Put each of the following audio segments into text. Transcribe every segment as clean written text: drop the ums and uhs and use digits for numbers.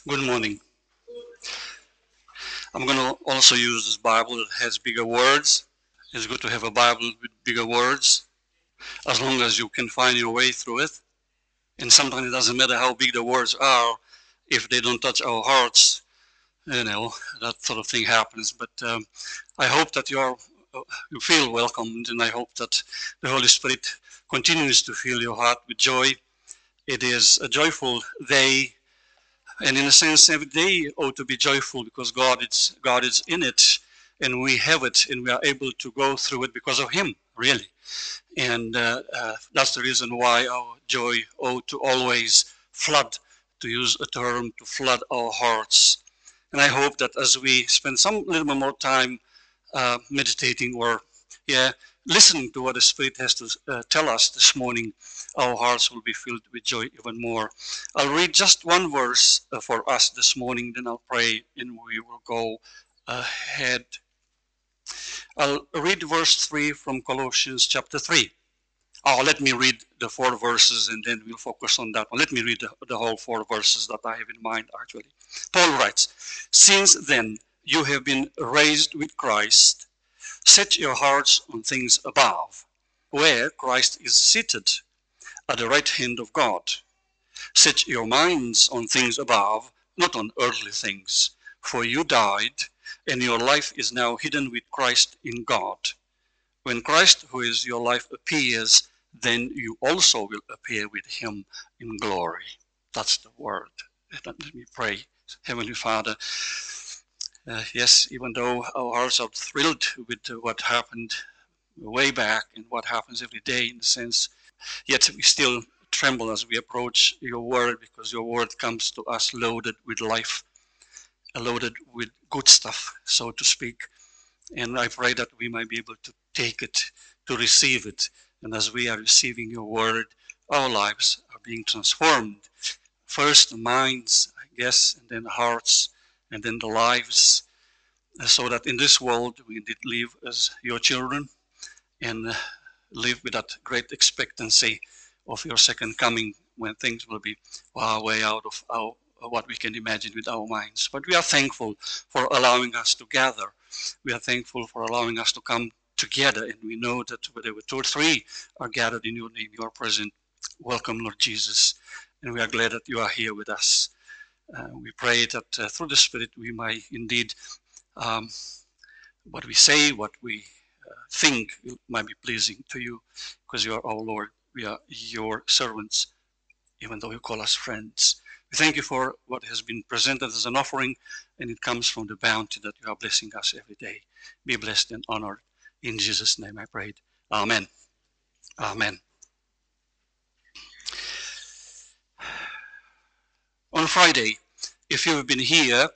Good morning. I'm going to also use this Bible that has bigger words. It's good to have a Bible with bigger words, as long as you can find your way through it. And sometimes it doesn't matter how big the words are, if they don't touch our hearts, that sort of thing happens. But I hope that you feel welcomed, and I hope that the Holy Spirit continues to fill your heart with joy. It is a joyful day. And in a sense, every day ought to be joyful because God is in it, and we have it, and we are able to go through it because of Him, really. And that's the reason why our joy ought to always flood, to use a term, to flood our hearts. And I hope that as we spend some little bit more time meditating or, listening to what the Spirit has to tell us this morning, our hearts will be filled with joy even more. I'll read just one verse for us this morning, then I'll pray and we will go ahead. I'll read verse 3 from Colossians chapter 3. Let me read the 4 verses and then we'll focus on that one. Let me read the whole 4 verses that I have in mind, actually. Paul writes, "Since then you have been raised with Christ, set your hearts on things above, where Christ is seated at the right hand of God. Set your minds on things above, not on earthly things, for you died, and your life is now hidden with Christ in God. When Christ, who is your life, appears, then you also will appear with him in glory." That's the word. Let me pray. Heavenly Father, yes, even though our hearts are thrilled with what happened way back and what happens every day in a sense, yet we still tremble as we approach your word, because your word comes to us loaded with life, loaded with good stuff, so to speak. And I pray that we might be able to take it, to receive it. And as we are receiving your word, our lives are being transformed. First the minds, I guess, and then the hearts, and then the lives, so that in this world we indeed live as your children and live with that great expectancy of your second coming, when things will be way out of what we can imagine with our minds. But we are thankful for allowing us to gather. We are thankful for allowing us to come together, and we know that wherever 2 or 3 are gathered in your name, you are present. Welcome, Lord Jesus, and we are glad that you are here with us. We pray that through the Spirit we might indeed, what we say, what we think, might be pleasing to you, because you are our Lord. We are your servants, even though you call us friends. We thank you for what has been presented as an offering, and it comes from the bounty that you are blessing us every day. Be blessed and honored. In Jesus' name I prayed. Amen. Amen. On Friday, if you've been here,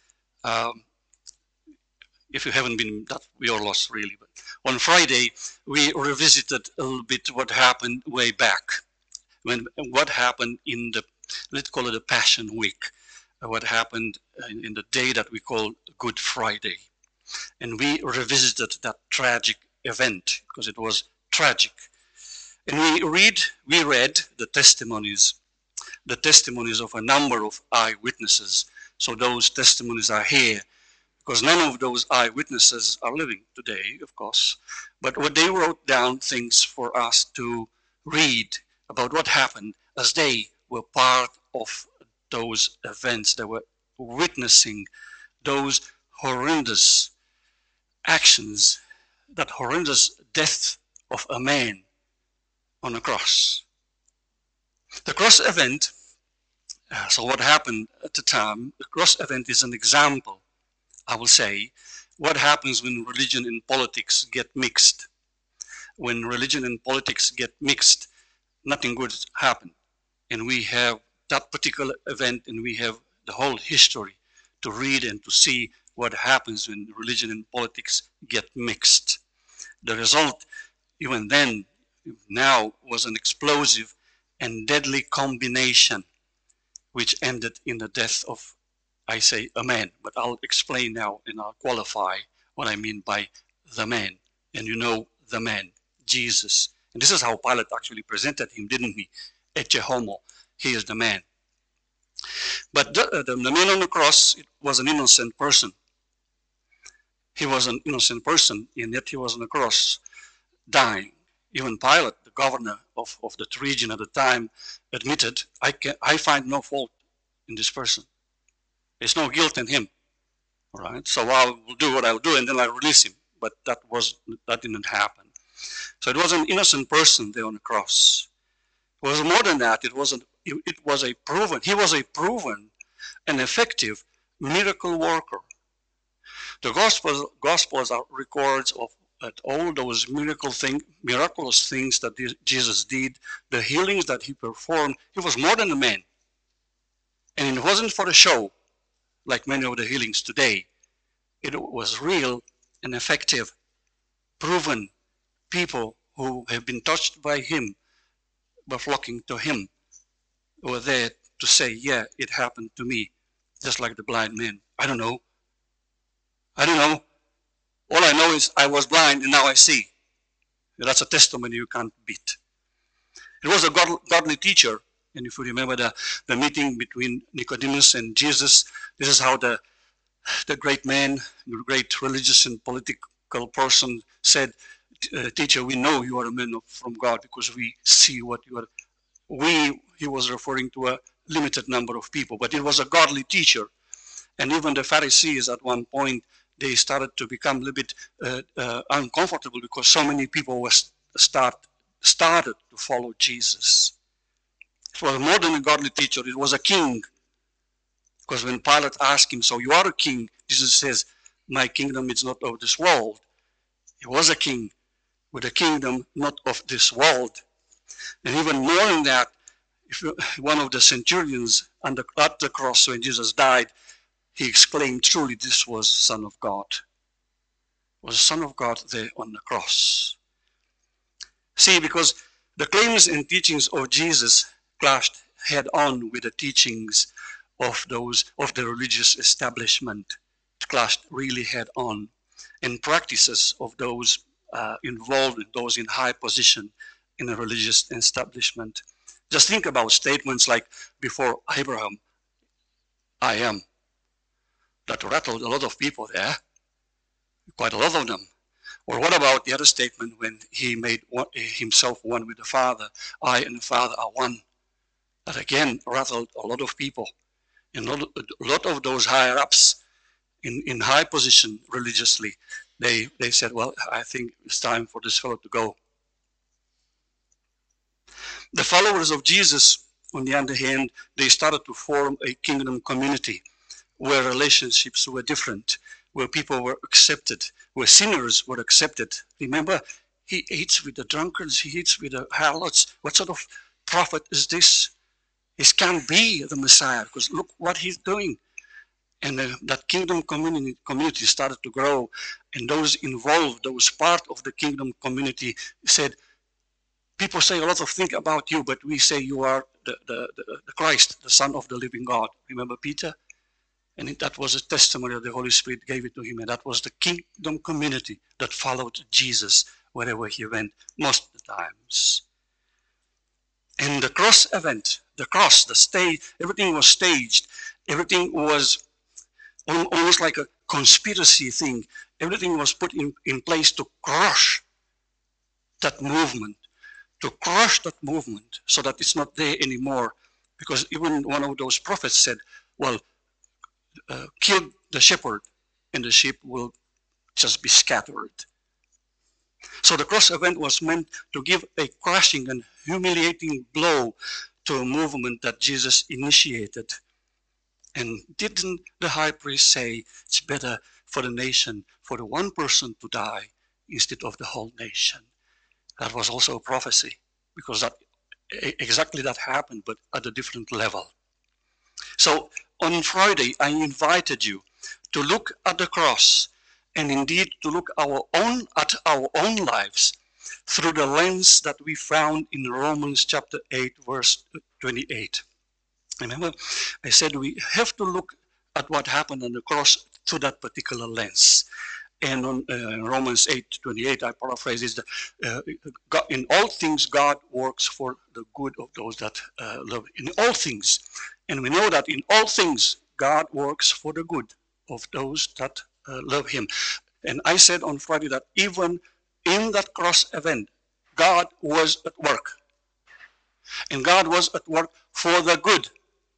if you haven't been, that we are lost really, but on Friday we revisited a little bit what happened way back, what happened in the, let's call it the Passion Week, what happened in the day that we call Good Friday. And we revisited that tragic event, because it was tragic. And we read the testimonies of a number of eyewitnesses. So those testimonies are here, because none of those eyewitnesses are living today, of course. But what they wrote down things for us to read about what happened as they were part of those events. They were witnessing those horrendous actions, that horrendous death of a man on a cross. The cross event, so what happened at the time, the cross event is an example, I will say, what happens when religion and politics get mixed. When religion and politics get mixed, nothing good happens. And we have that particular event, and we have the whole history to read and to see what happens when religion and politics get mixed. The result, even then, now, was an explosive and deadly combination, which ended in the death of, I say, a man, but I'll explain now and I'll qualify what I mean by the man. And you know the man, Jesus. And this is how Pilate actually presented him, didn't he? Ecce homo, he is the man. But the man on the cross was an innocent person. He was an innocent person, and yet he was on the cross, dying. Even Pilate, the governor of that region at the time, admitted, I find no fault in this person. There's no guilt in him. All right, so I will do what I will do, and then I release him. But that didn't happen. So it was an innocent person there on the cross. It was more than that. He was a proven and effective miracle worker. The Gospels are records of all those miraculous things that Jesus did, the healings that he performed. He was more than a man. And it wasn't for the show, like many of the healings today. It was real and effective, proven. People who have been touched by him were flocking to him, were there to say, yeah, it happened to me, just like the blind man. I don't know. All I know is I was blind and now I see. That's a testimony you can't beat. It was a godly teacher. And if you remember the meeting between Nicodemus and Jesus, this is how the great man, the great religious and political person said, teacher, we know you are a man from God because we see what you are. He was referring to a limited number of people, but it was a godly teacher. And even the Pharisees at one point, they started to become a little bit uncomfortable because so many people started to follow Jesus. It was more than a godly teacher, it was a king. Because when Pilate asked him, so you are a king, Jesus says, my kingdom is not of this world. He was a king with a kingdom not of this world. And even more than that, one of the centurions at the cross when Jesus died, he exclaimed, truly this was the Son of God. It was the Son of God there on the cross. See, because the claims and teachings of Jesus clashed head on with the teachings of the religious establishment. It clashed really head on. And practices of those involved, those in high position in a religious establishment. Just think about statements like, before Abraham, I am. That rattled a lot of people there, quite a lot of them. Or what about the other statement when he made himself one with the Father, I and the Father are one. That again rattled a lot of people. And a lot of those higher ups in high position religiously, they said, well, I think it's time for this fellow to go. The followers of Jesus, on the other hand, they started to form a kingdom community where relationships were different, where people were accepted, where sinners were accepted. Remember, he eats with the drunkards, he eats with the harlots. What sort of prophet is this? This can't be the Messiah, because look what he's doing. And that kingdom community started to grow, and those involved, those part of the kingdom community said, people say a lot of things about you, but we say you are the Christ, the Son of the living God. Remember Peter? And that was a testimony that the Holy Spirit gave it to him, and that was the kingdom community that followed Jesus wherever he went, most of the times. And the cross event, the stage, everything was staged. Everything was almost like a conspiracy thing. Everything was put in place to crush that movement, so that it's not there anymore. Because even one of those prophets said, well, kill the shepherd and the sheep will just be scattered. So the cross event was meant to give a crushing and humiliating blow to a movement that Jesus initiated. And didn't the high priest say it's better for the nation, for the one person to die instead of the whole nation? That was also a prophecy, because exactly that happened, but at a different level. So on Friday, I invited you to look at the cross, and indeed to look at our own lives through the lens that we found in Romans chapter 8, verse 28. Remember, I said we have to look at what happened on the cross through that particular lens. And on Romans 8:28, I paraphrase this, in all things God works for the good of those that love. In all things, And we know that in all things, God works for the good of those that love him. And I said on Friday that even in that cross event, God was at work. And God was at work for the good.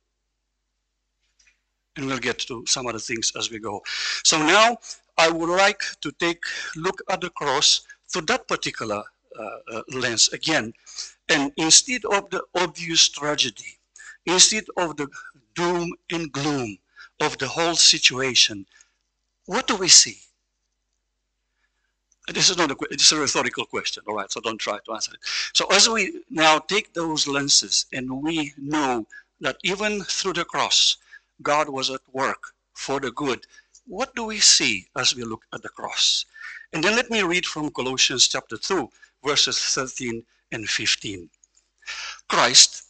And we'll get to some other things as we go. So now I would like to take a look at the cross through that particular lens again. And instead of the obvious tragedy, instead of the doom and gloom of the whole situation, what do we see? This is not it's a rhetorical question, all right, so don't try to answer it. So as we now take those lenses and we know that even through the cross, God was at work for the good, what do we see as we look at the cross? And then let me read from Colossians chapter 2, verses 13 and 15. Christ,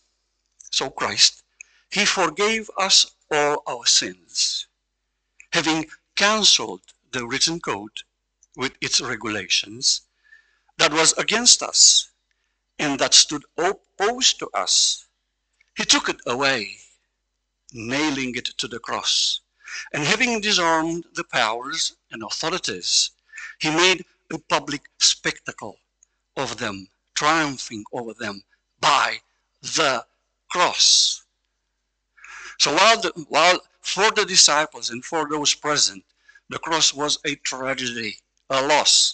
he forgave us all our sins, having cancelled the written code with its regulations that was against us and that stood opposed to us. He took it away, nailing it to the cross. And having disarmed the powers and authorities, he made a public spectacle of them, triumphing over them by the cross. So while for the disciples and for those present, the cross was a tragedy, a loss.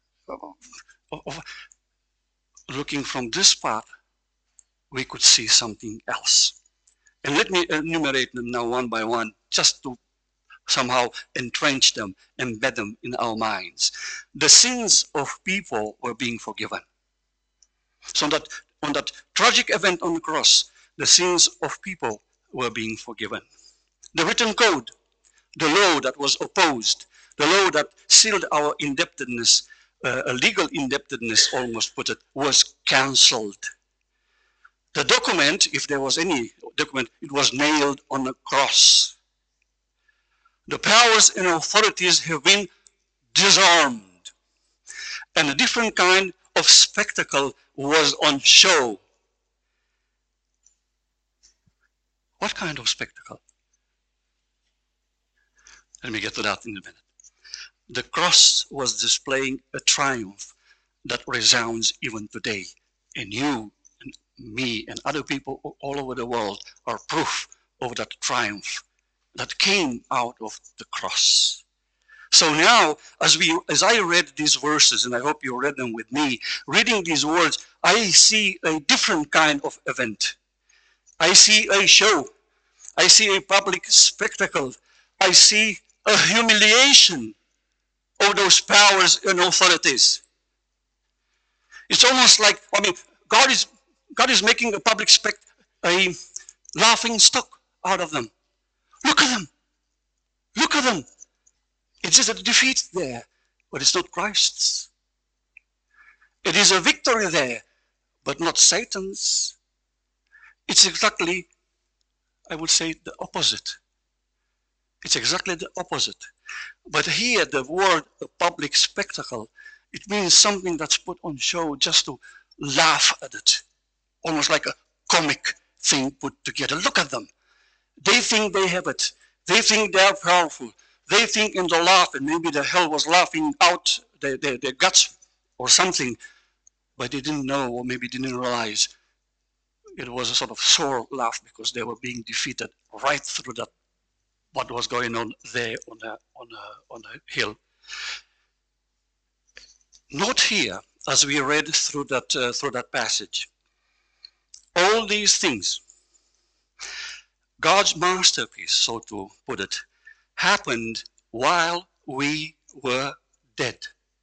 Looking from this part, we could see something else. And let me enumerate them now one by one, just to somehow entrench them, embed them in our minds. The sins of people were being forgiven. So that on that tragic event on the cross, the sins of people were being forgiven. The written code, the law that was opposed, the law that sealed our indebtedness, a legal indebtedness almost put it, was cancelled. The document, if there was any document, it was nailed on a cross. The powers and authorities have been disarmed. And a different kind of spectacle was on show. What kind of spectacle? Let me get to that in a minute. The cross was displaying a triumph that resounds even today. And you and me and other people all over the world are proof of that triumph that came out of the cross. So now, as I read these verses, and I hope you read them with me, reading these words, I see a different kind of event. I see a show. I see a public spectacle. I see a humiliation of those powers and authorities. It's almost like, God is making a public a laughing stock out of them. Look at them. Look at them. It's just a defeat there, but it's not Christ's. It is a victory there, but not Satan's. It's exactly, I would say, the opposite. It's exactly the opposite. But here, the word a public spectacle, it means something that's put on show just to laugh at it. Almost like a comic thing put together. Look at them. They think they have it. They think they are powerful. They think in the laugh, and maybe the hell was laughing out their guts or something, but they didn't know, or maybe didn't realize it was a sort of sore laugh because they were being defeated right through that, what was going on there on the hill. Note here, as we read through that passage, all these things, God's masterpiece, so to put it, happened while we were dead.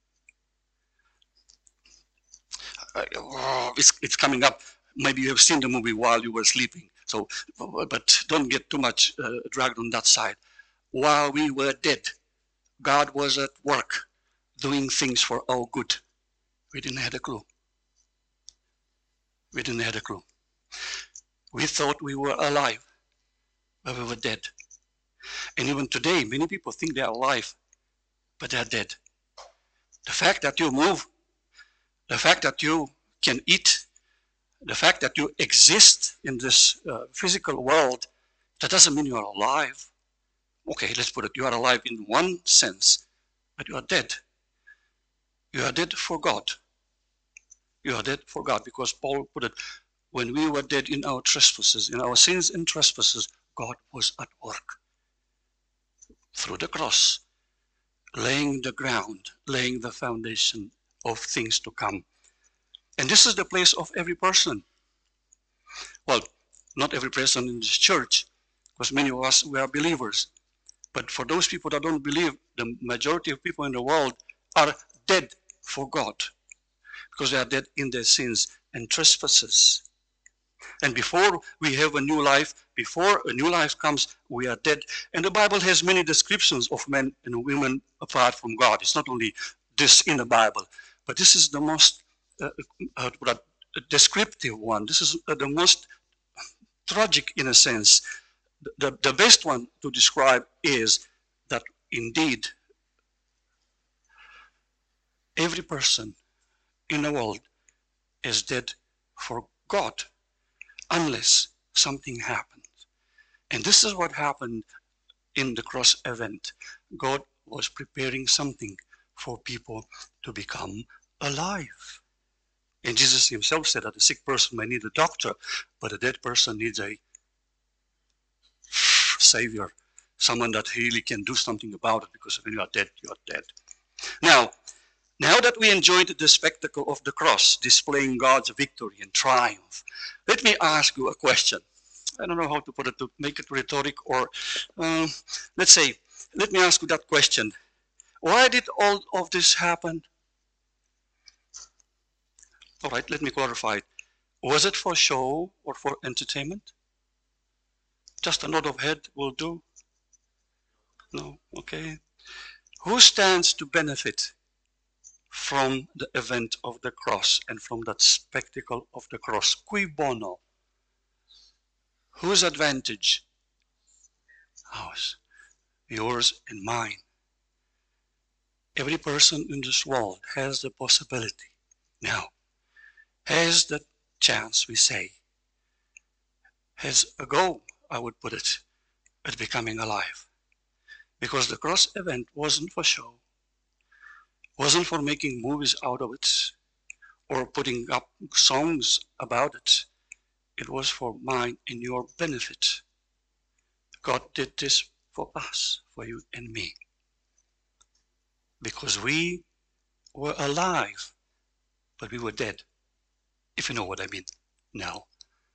It's coming up. Maybe you have seen the movie while you were sleeping. So, but don't get too much dragged on that side. While we were dead, God was at work doing things for our good. We didn't have a clue. We didn't have a clue. We thought we were alive, but we were dead. And even today, many people think they are alive, but they are dead. The fact that you move, the fact that you can eat, the fact that you exist in this physical world That doesn't mean you are alive. Okay, let's put it, you are alive in one sense, but you are dead. You are dead for God. You are dead for God, because Paul put it, when we were dead in our trespasses, in our sins and trespasses, God was at work through the cross, laying the ground, laying the foundation of things to come. And this is the place of every person. Well, not every person in this church, because many of us, we are believers. But for those people that don't believe, the majority of people in the world are dead for God, because they are dead in their sins and trespasses. And before we have a new life, before a new life comes, we are dead. And the Bible has many descriptions of men and women apart from God. It's not only this in the Bible, but this is the most descriptive one. This is the most tragic in a sense. The best one to describe is that indeed every person in the world is dead for God unless something happens. And this is what happened in the cross event. God was preparing something for people to become alive. And Jesus himself said that a sick person may need a doctor, but a dead person needs a savior, someone that really can do something about it, because when you are dead, you are dead. Now that we enjoyed the spectacle of the cross, displaying God's victory and triumph, let me ask you a question. I don't know how to put it, to make it rhetoric, or let's say, let me ask you that question. Why did all of this happen? All right, let me clarify it. Was it for show or for entertainment? Just a nod of head will do? No, okay. Who stands to benefit from the event of the cross and from that spectacle of the cross? Cui bono? Whose advantage? Ours, yours and mine. Every person in this world has the possibility now, has the chance, we say, has a goal, I would put it, at becoming alive. Because the cross event wasn't for show, wasn't for making movies out of it, or putting up songs about it. It was for mine and your benefit. God did this for us, for you and me. Because we were alive, but we were dead, if you know what I mean now.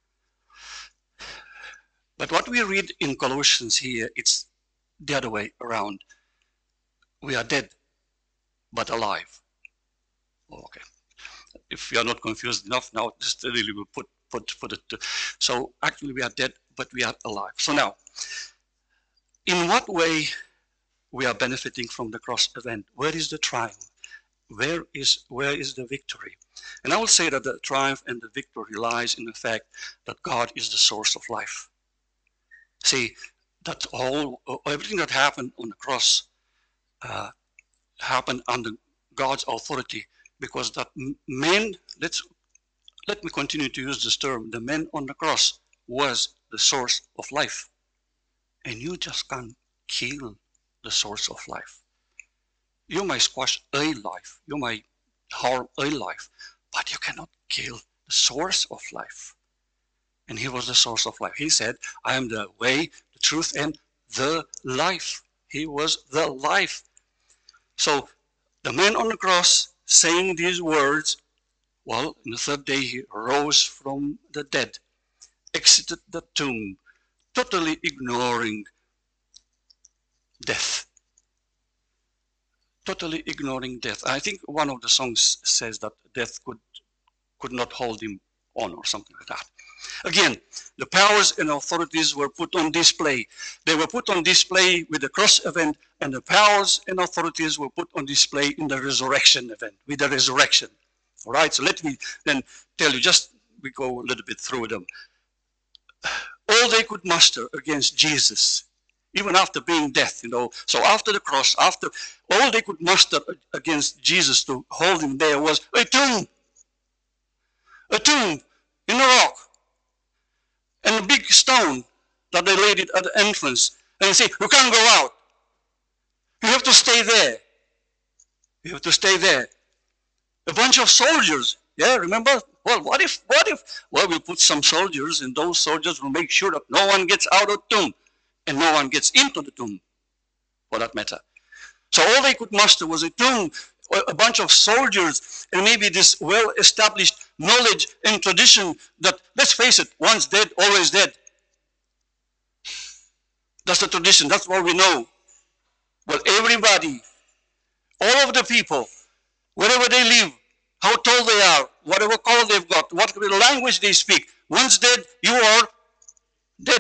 But what we read in Colossians here, it's the other way around. We are dead, but alive. Okay. If you are not confused enough now, just really will put it. So actually we are dead, but we are alive. So now, in what way we are benefiting from the cross event? Where is the triumph? Where is the victory? And I will say that the triumph and the victory lies in the fact that God is the source of life. See, that everything that happened on the cross happened under God's authority, because that man, let me continue to use this term, the man on the cross was the source of life. And you just can't kill the source of life. You might squash a life, you might harm a life, but you cannot kill the source of life. And he was the source of life. He said, I am the way, the truth, and the life. He was the life. So the man on the cross saying these words, well, on the third day he rose from the dead, exited the tomb, totally ignoring death. Totally ignoring death. I think one of the songs says that death could not hold him on, or something like that. Again, the powers and authorities were put on display. They were put on display with the cross event, and the powers and authorities were put on display in the resurrection event, with the resurrection. All right, so let me then tell you, we go a little bit through them. All they could muster against Jesus, even after being death, so after the cross, all they could muster against Jesus to hold him there was a tomb in a rock, and a big stone that they laid it at the entrance. And they say, you can't go out. You have to stay there. You have to stay there. A bunch of soldiers. Yeah, remember? Well, what if? Well, we'll put some soldiers, and those soldiers will make sure that no one gets out of the tomb, and no one gets into the tomb, for that matter. So all they could muster was a tomb, a bunch of soldiers, and maybe this well-established knowledge and tradition that, let's face it, once dead, always dead. That's the tradition. That's what we know. Well, everybody, all of the people, wherever they live, how tall they are, whatever color they've got, what language they speak, once dead, you are dead.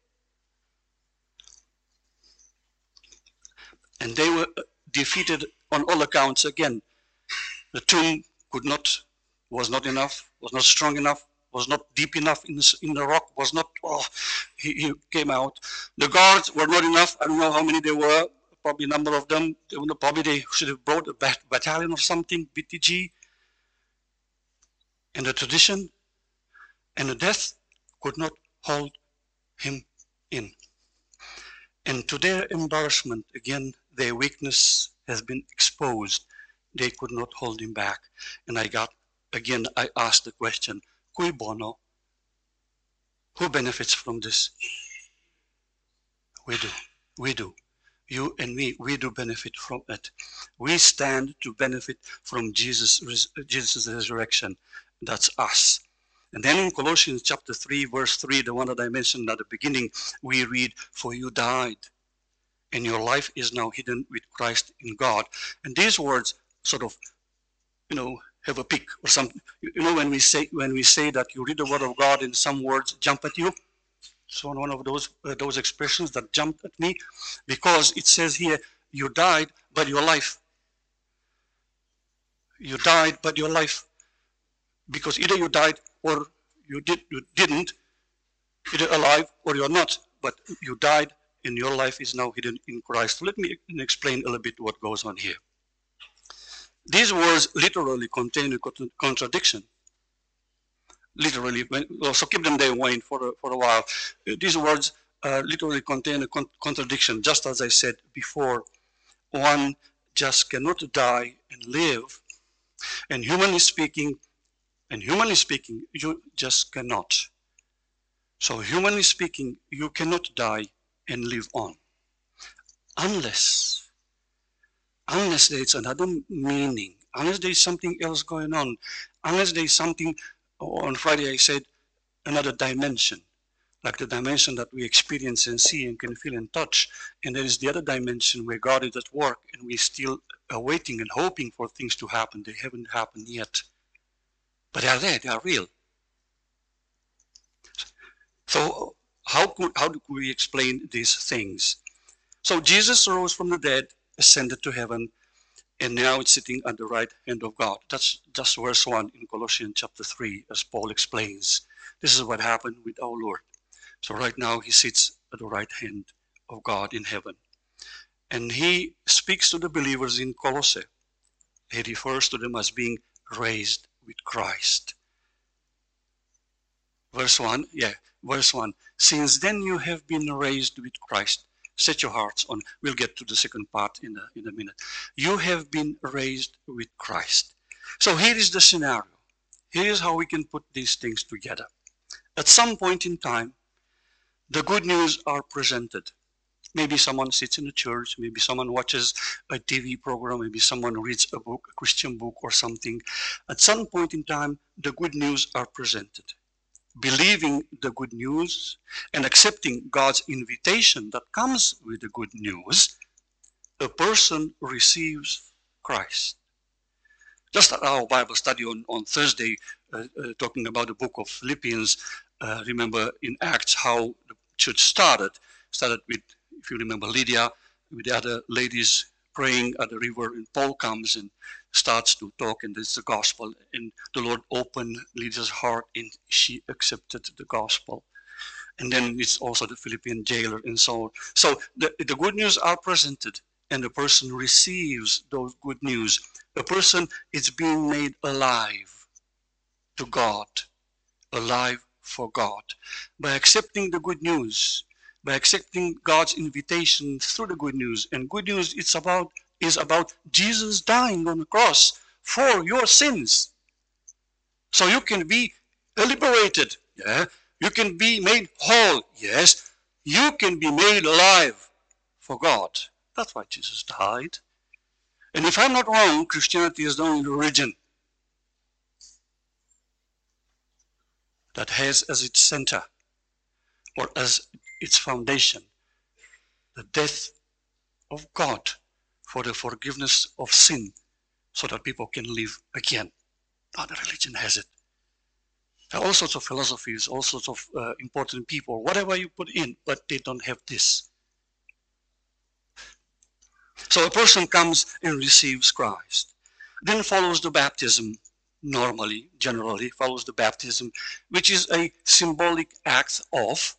And they were defeated on all accounts again. The tomb was not enough, was not strong enough, was not deep enough in the rock, was not, he came out. The guards were not enough. I don't know how many there were, probably a number of them. Probably they should have brought a battalion or something, BTG. And the tradition and the death could not hold him in. And to their embarrassment, again, their weakness has been exposed. They could not hold him back. And I asked the question, cui bono? Who benefits from this? We do. You and me, we do benefit from it. We stand to benefit from Jesus' resurrection. That's us. And then in Colossians chapter 3, verse 3, the one that I mentioned at the beginning, we read, for you died, and your life is now hidden with Christ in God. And these words sort of, have a pick or something. When we say that you read the word of God and some words jump at you. So one of those expressions that jumped at me, because it says here, you died, but your life. You died, but your life. Because either you died or you didn't, either alive or you're not, but you died and your life is now hidden in Christ. Let me explain a little bit what goes on here. These words literally contain a contradiction. Literally, so keep them there, Wayne, for a while. These words literally contain a contradiction, just as I said before. One just cannot die and live, and humanly speaking, you just cannot. So humanly speaking, you cannot die and live on. Unless there's another meaning, unless there's something else going on, unless there's something, on Friday I said, another dimension, like the dimension that we experience and see and can feel and touch. And there is the other dimension where God is at work and we're still awaiting and hoping for things to happen. They haven't happened yet. But they are there, they are real. So how do we explain these things? So Jesus rose from the dead, ascended to heaven, and now it's sitting at the right hand of God. That's just verse 1 in Colossians chapter 3, as Paul explains. This is what happened with our Lord. So right now he sits at the right hand of God in heaven. And he speaks to the believers in Colossae. He refers to them as being raised with Christ. Verse 1. Since then you have been raised with Christ. Set your hearts on. We'll get to the second part in a minute. You have been raised with Christ. So here is the scenario. Here is how we can put these things together. At some point in time, the good news are presented. Maybe someone sits in the church, maybe someone watches a TV program, maybe someone reads a book, a Christian book or something. At some point in time, the good news are presented. Believing the good news and accepting God's invitation that comes with the good news, a person receives Christ. Just at our Bible study on Thursday, talking about the book of Philippians, remember in Acts how the church started with, if you remember, Lydia with the other ladies praying at the river, and Paul comes and starts to talk, and it's the gospel, and the Lord opened Lydia's heart and she accepted the gospel. And then it's also the Philippian jailer and so on. So the good news are presented and the person receives those good news. The person is being made alive to God, alive for God. By accepting the good news, by accepting God's invitation through the good news. And good news is about Jesus dying on the cross for your sins. So you can be liberated, yeah. You can be made whole, yes. You can be made alive for God. That's why Jesus died. And if I'm not wrong, Christianity is the only religion that has as its center or as its foundation the death of God for the forgiveness of sin so that people can live again. No other religion has it. There are all sorts of philosophies, all sorts of important people, whatever you put in, but they don't have this. So a person comes and receives Christ. Then follows the baptism, normally, generally, follows the baptism, which is a symbolic act of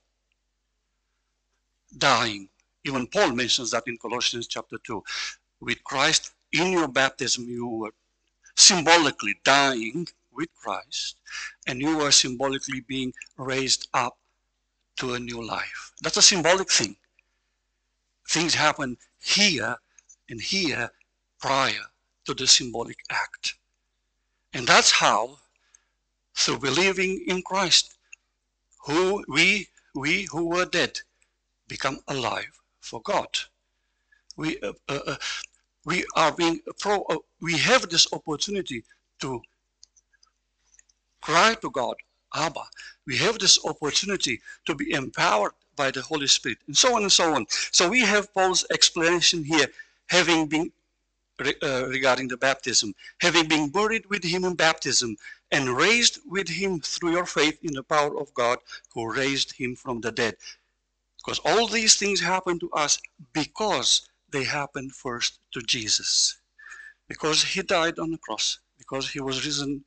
dying. Even Paul mentions that in Colossians chapter 2. With Christ, in your baptism, you were symbolically dying with Christ, and you are symbolically being raised up to a new life. That's a symbolic thing. Things happen here and here prior to the symbolic act. And that's how, through believing in Christ, we who were dead become alive for God. We have this opportunity to cry to God, Abba. We have this opportunity to be empowered by the Holy Spirit, and so on and so on. So we have Paul's explanation here, having been regarding the baptism, having been buried with him in baptism and raised with him through your faith in the power of God who raised him from the dead. Because all these things happen to us because they happened first to Jesus. Because he died on the cross, because he was risen.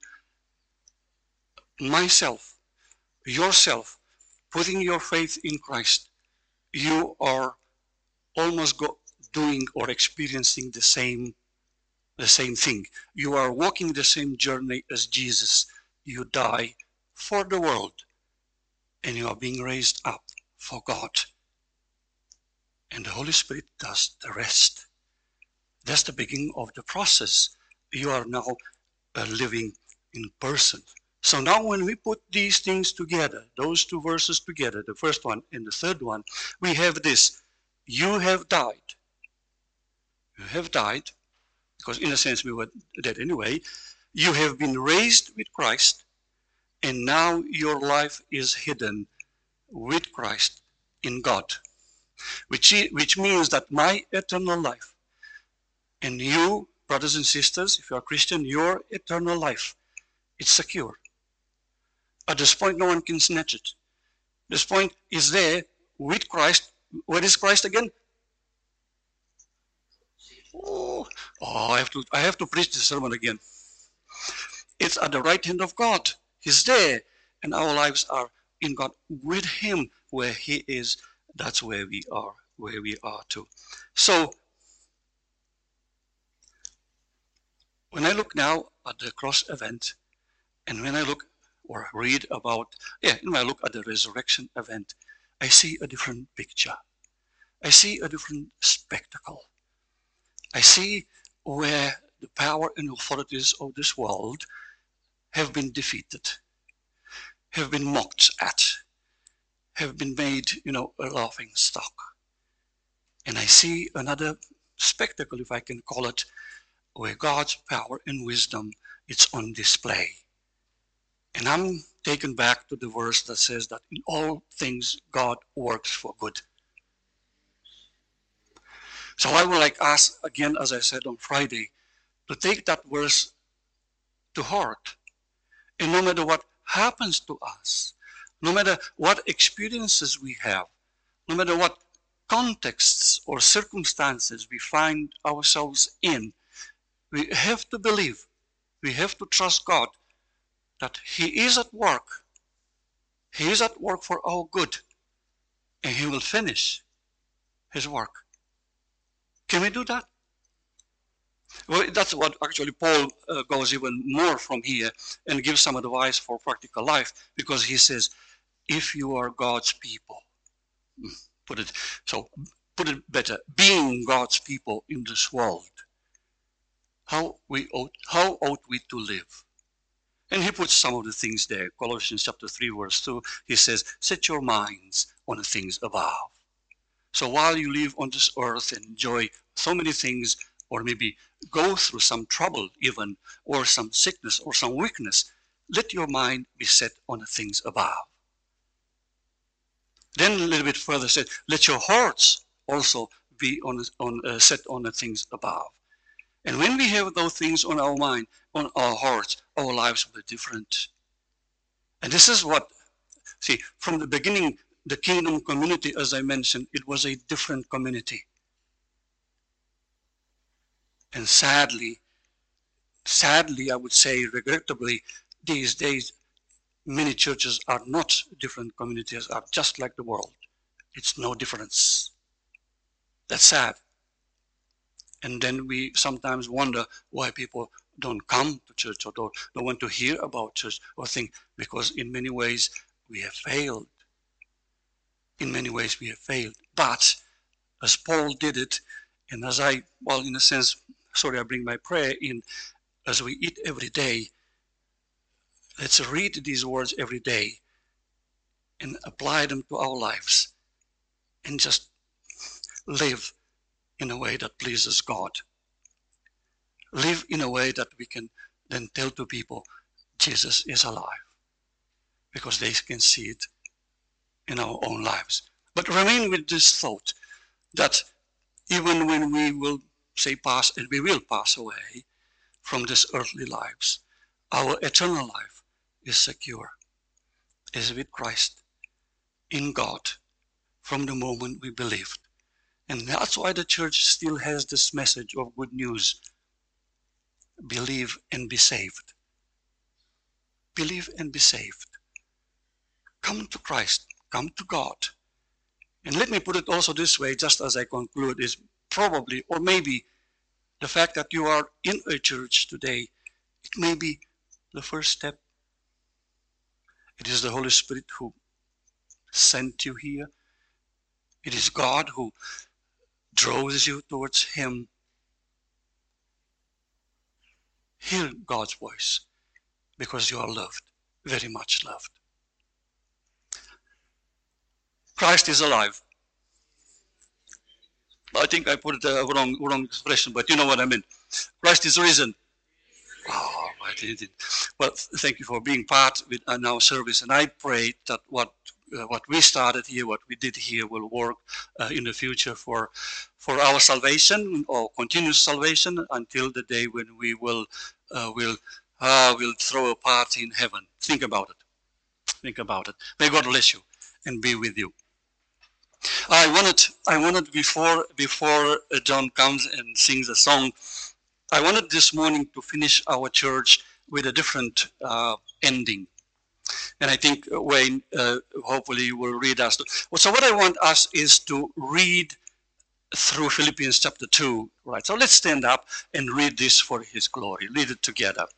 Myself, yourself, putting your faith in Christ, you are almost doing or experiencing the same thing. You are walking the same journey as Jesus. You die for the world, and you are being raised up for God. And the Holy Spirit does the rest. That's the beginning of the process. You are now living in person. So now when we put these things together, those two verses together, the first one and the third one, we have this. You have died. You have died, because in a sense we were dead anyway. You have been raised with Christ, and now your life is hidden with Christ in God. Which means that my eternal life, and you, brothers and sisters, if you are Christian, your eternal life, it's secure. At this point, no one can snatch it. This point is there with Christ. Where is Christ again? Oh, I have to preach this sermon again. It's at the right hand of God. He's there, and our lives are in God with Him. Where He is, that's where we are too. So, when I look now at the cross event, and when I look or read about, when I look at the resurrection event, I see a different picture. I see a different spectacle. I see where the power and authorities of this world have been defeated, have been mocked at, have been made, a laughing stock. And I see another spectacle, if I can call it, where God's power and wisdom is on display. And I'm taken back to the verse that says that in all things God works for good. So I would like us, again, as I said on Friday, to take that verse to heart. And no matter what happens to us, no matter what experiences we have, no matter what contexts or circumstances we find ourselves in, we have to believe, we have to trust God that He is at work. He is at work for our good, and He will finish His work. Can we do that? Well, that's what actually Paul goes even more from here and gives some advice for practical life, because he says, if you are God's people, Put it better. Being God's people in this world, how ought we to live? And he puts some of the things there. Colossians chapter 3, verse 2, he says, set your minds on the things above. So while you live on this earth and enjoy so many things, or maybe go through some trouble even, or some sickness or some weakness, let your mind be set on the things above. Then a little bit further said, let your hearts also be set on the things above. And when we have those things on our mind, on our hearts, our lives will be different. And this is what, see, from the beginning, the kingdom community, as I mentioned, it was a different community. And sadly, I would say, regrettably, these days, many churches are not different communities, are just like the world. It's no difference. That's sad. And then we sometimes wonder why people don't come to church or don't want to hear about church or think, because in many ways we have failed. In many ways we have failed. But as Paul did it, and as I, well, in a sense, sorry, I bring my prayer in, as we eat every day, let's read these words every day and apply them to our lives and just live in a way that pleases God. Live in a way that we can then tell to people, Jesus is alive, because they can see it in our own lives. But remain with this thought that even when we will say pass, and we will pass away from this earthly lives, our eternal life is secure, is with Christ, in God, from the moment we believed. And that's why the church still has this message of good news. Believe and be saved. Believe and be saved. Come to Christ. Come to God. And let me put it also this way, just as I conclude, is probably, or maybe, the fact that you are in a church today, it may be the first step. It is the Holy Spirit who sent you here. It is God who draws you towards Him. Hear God's voice, because you are loved, very much loved. Christ is alive. I think I put the wrong expression, but you know what I mean. Christ is risen. Oh, I did. Well, thank you for being part with our service, and I pray that what we started here, what we did here, will work in the future for our salvation, or continuous salvation, until the day when we will throw a party in heaven. Think about it. Think about it. May God bless you and be with you. I wanted before John comes and sings a song, I wanted this morning to finish our church with a different ending. And I think Wayne, hopefully, will read us. So what I want us is to read through Philippians chapter 2, right? So let's stand up and read this for His glory. Read it together.